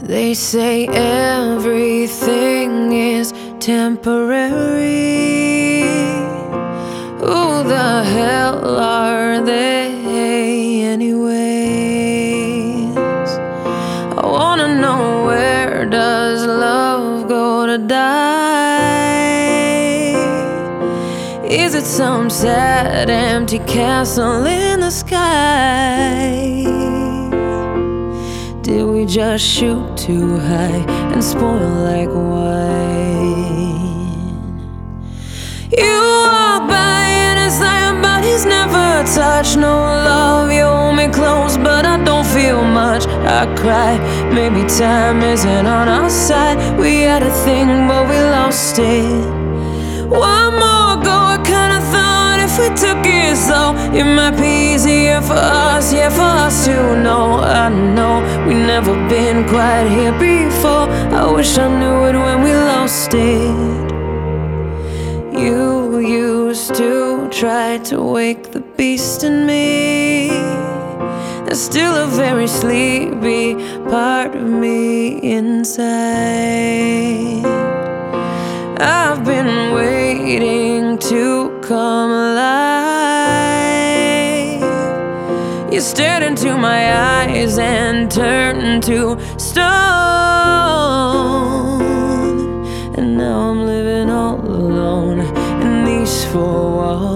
They say everything is temporary. Who the hell are they anyways? I wanna know, where does love go to die? Is it some sad empty castle in the sky? Did we just shoot too high and spoil like wine? You walk by and it's like our bodies never touch. No love, you hold me close, but I don't feel much. I cry, maybe time isn't on our side. We had a thing, but we lost it. One more go, I kinda thought if we took it slow, it might be easier for us, yeah, for us to know. I know we never been quite here before. I wish I knew it when we lost it. You used to try to wake the beast in me. There's still a very sleepy part of me inside. I've been waiting to come alive. You stared into my eyes and turned to stone. And now I'm living all alone in these four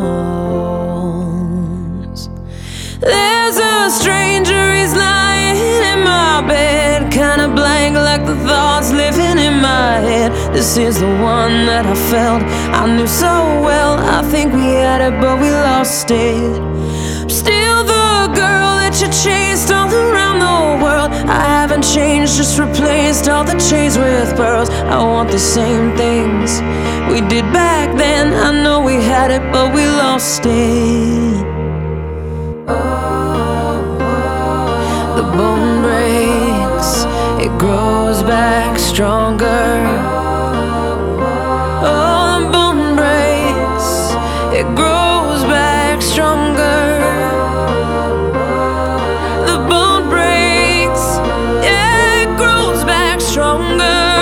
walls. There's a stranger, he's lying in my bed, kinda blank like the thoughts living in my head. This is the one that I felt I knew so well. I think we had it, but we lost it. Still the girl that you chased all around the world. I haven't changed, just replaced all the chains with pearls. I want the same things we did back then. I know we had it, but we lost it. The bone breaks, it grows back stronger. Oh, the bone breaks, it grows back stronger. The bone breaks, yeah, it grows back stronger.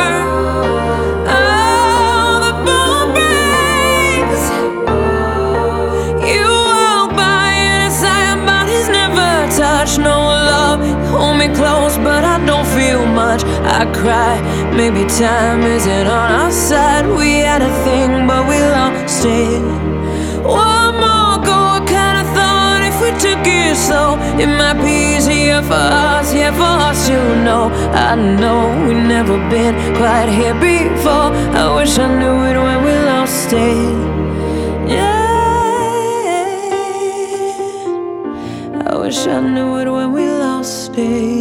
Oh, the bone breaks. You walk by and it's like our bodies never touch. No love, hold me close, but I don't feel much. I cry, maybe time isn't on our side. We had a thing, but we lost it. One more go, I kinda thought if we took it slow, it might be easier for us, yeah, for us to know. I know we never been quite here before. I wish I knew it when we lost it. Yeah, I wish I knew it when we lost it.